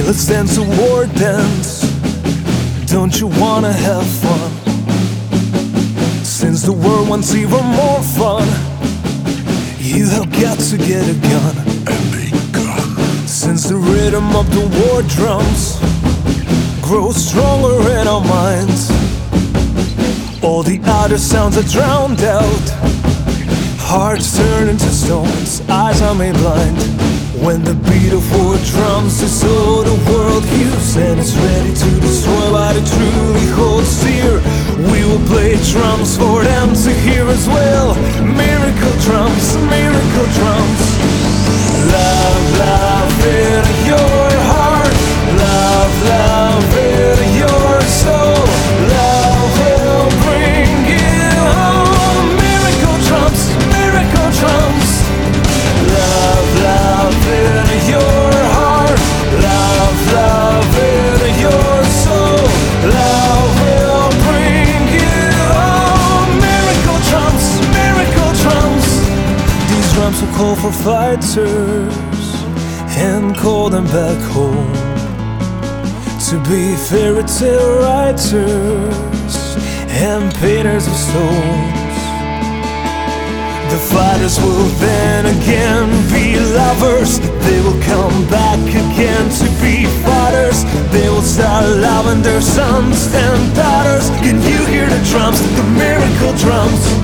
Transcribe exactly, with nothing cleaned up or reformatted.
Let's dance a war dance. Don't you wanna have fun? Since the world wants even more fun, you have got to get a gun and a gun. Since the rhythm of the war drums grows stronger in our minds, all the other sounds are drowned out. Hearts turn into stones, eyes are made blind. When the beat of war drums is all the world hears, and it's ready to destroy what it truly holds dear, we will play drums for them to hear as well. Miracle drums, miracle drums. Love, love in your heart. Love, love in your soul. Love will bring you home. Miracle drums, miracle drums. Love, love in your heart. Love, love in your soul. Love will bring you home. Miracle drums, miracle drums. These drums will call for fighters and call them back home to be fairy tale writers and painters of stones. The fighters will then again be lovers. They will come back again to be fighters. They will start loving their sons and daughters. Can you hear the drums, the miracle drums?